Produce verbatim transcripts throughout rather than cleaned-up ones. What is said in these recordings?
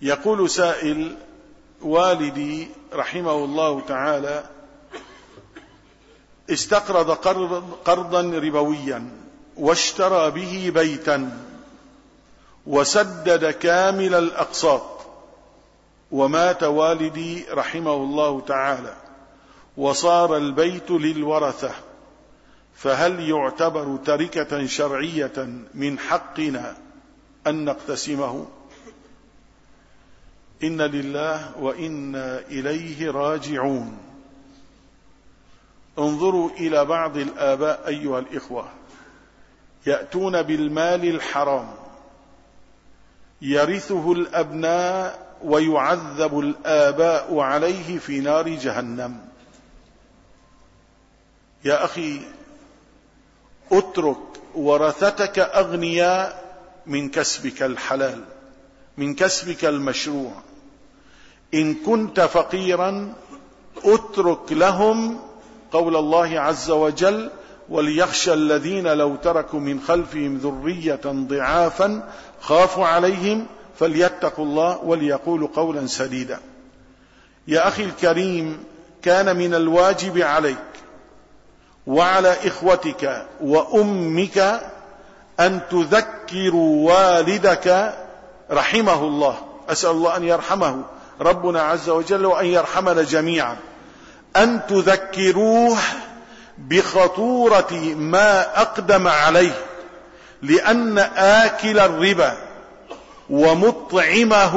يقول سائل: والدي رحمه الله تعالى استقرض قرضا ربويا واشترى به بيتا وسدد كامل الأقساط، ومات والدي رحمه الله تعالى وصار البيت للورثة، فهل يعتبر تركة شرعية من حقنا أن نقتسمه؟ إن لله وإنا إليه راجعون. انظروا إلى بعض الآباء أيها الإخوة، يأتون بالمال الحرام يرثه الأبناء ويعذب الآباء عليه في نار جهنم. يا أخي، اترك ورثتك أغنياء من كسبك الحلال، من كسبك المشروع. إن كنت فقيرا اترك لهم قول الله عز وجل: وليخشى الذين لو تركوا من خلفهم ذرية ضعافا خافوا عليهم فليتقوا الله وليقولوا قولا سديدا. يا أخي الكريم، كان من الواجب عليك وعلى إخوتك وأمك أن تذكروا والدك رحمه الله، أسأل الله أن يرحمه ربنا عز وجل وأن يرحمنا جميعا، أن تذكروه بخطورة ما أقدم عليه، لأن آكل الربا ومطعمه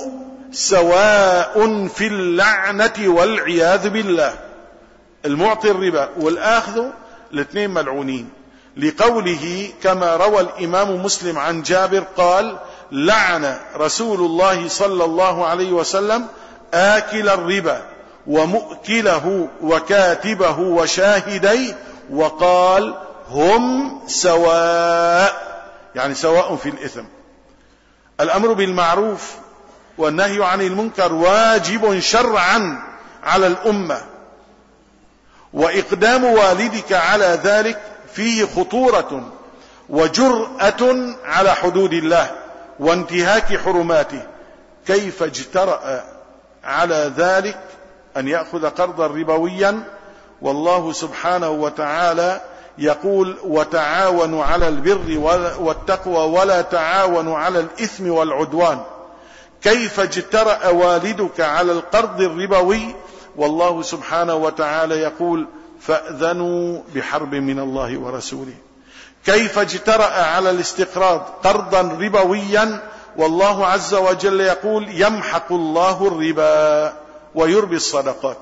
سواء في اللعنة والعياذ بالله. المعطي الربا والآخذ الاثنين ملعونين، لقوله كما روى الإمام مسلم عن جابر قال: لعن رسول الله صلى الله عليه وسلم آكل الربا ومؤكله وكاتبه وشاهديه، وقال: هم سواء، يعني سواء في الإثم. الأمر بالمعروف والنهي عن المنكر واجب شرعا على الأمة، وإقدام والدك على ذلك فيه خطورة وجرأة على حدود الله وانتهاك حرماته. كيف اجترأ على ذلك أن يأخذ قرضا ربويا؟ والله سبحانه وتعالى يقول: وتعاونوا على البر والتقوى ولا تعاونوا على الإثم والعدوان. كيف اجترأ والدك على القرض الربوي والله سبحانه وتعالى يقول: فأذنوا بحرب من الله ورسوله؟ كيف اجترأ على الاستقراض قرضا ربويا والله عز وجل يقول: يمحق الله الربا ويربي الصدقات؟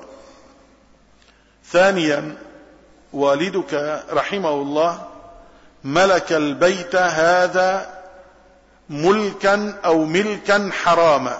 ثانيا، والدك رحمه الله ملك البيت هذا ملكا أو ملكا حراما،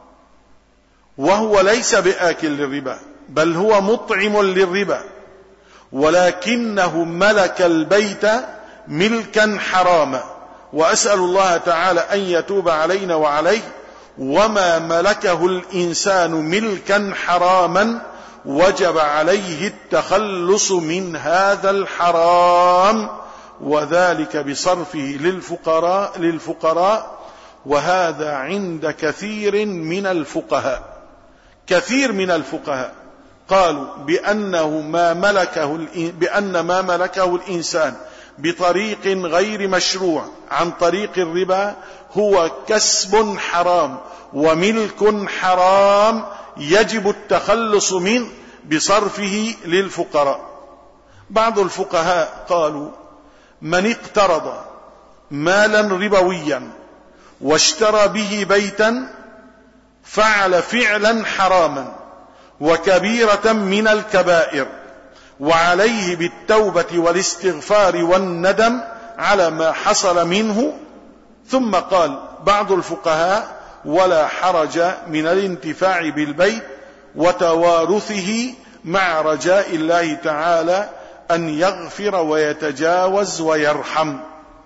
وهو ليس بآكل للربا بل هو مطعم للربا، ولكنه ملك البيت ملكا حراما. وأسأل الله تعالى أن يتوب علينا وعليه. وما ملكه الإنسان ملكا حراما وجب عليه التخلص من هذا الحرام، وذلك بصرفه للفقراء للفقراء وهذا عند كثير من الفقهاء. كثير من الفقهاء قالوا بأنه ما ملكه بأن ما ملكه الإنسان بطريق غير مشروع عن طريق الربا هو كسب حرام وملك حرام يجب التخلص منه بصرفه للفقراء. بعض الفقهاء قالوا: من اقترض مالا ربويا واشترى به بيتا فعل فعلا حراما وكبيرة من الكبائر، وعليه بالتوبة والاستغفار والندم على ما حصل منه. ثم قال بعض الفقهاء: ولا حرج من الانتفاع بالبيت وتوارثه مع رجاء الله تعالى أن يغفر ويتجاوز ويرحم.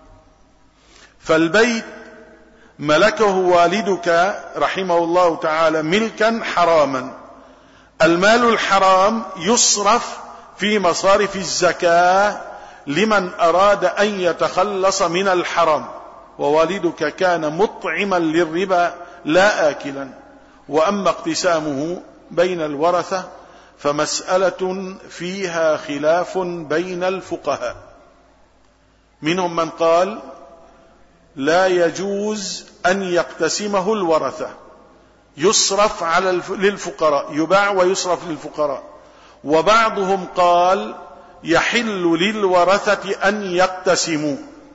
فالبيت ملكه والدك رحمه الله تعالى ملكا حراما. المال الحرام يصرف في مصارف الزكاة لمن أراد أن يتخلص من الحرام، ووالدك كان مطعما للربا لا آكلا. وأما اقتسامه بين الورثة فمسألة فيها خلاف بين الفقهاء، منهم من قال لا يجوز أن يقتسمه الورثة، يصرف على الف... للفقراء، يباع ويصرف للفقراء. وبعضهم قال يحل للورثة أن يقتسموا.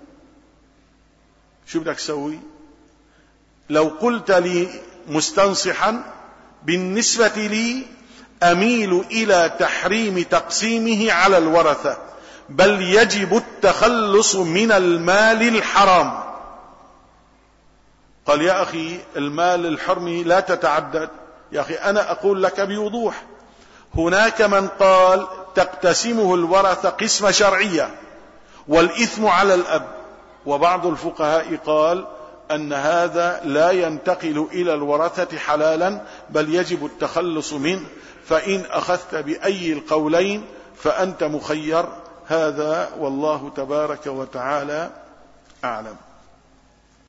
شو بدك تسوي؟ لو قلت لي مستنصحا بالنسبة لي أميل إلى تحريم تقسيمه على الورثة، بل يجب التخلص من المال الحرام. قال يا أخي المال الحرمي لا تتعدد. يا أخي أنا أقول لك بوضوح، هناك من قال تقتسمه الورثة قسمة شرعية والإثم على الأب، وبعض الفقهاء قال أن هذا لا ينتقل إلى الورثة حلالا بل يجب التخلص منه. فإن أخذت بأي القولين فأنت مخير. هذا والله تبارك وتعالى أعلم.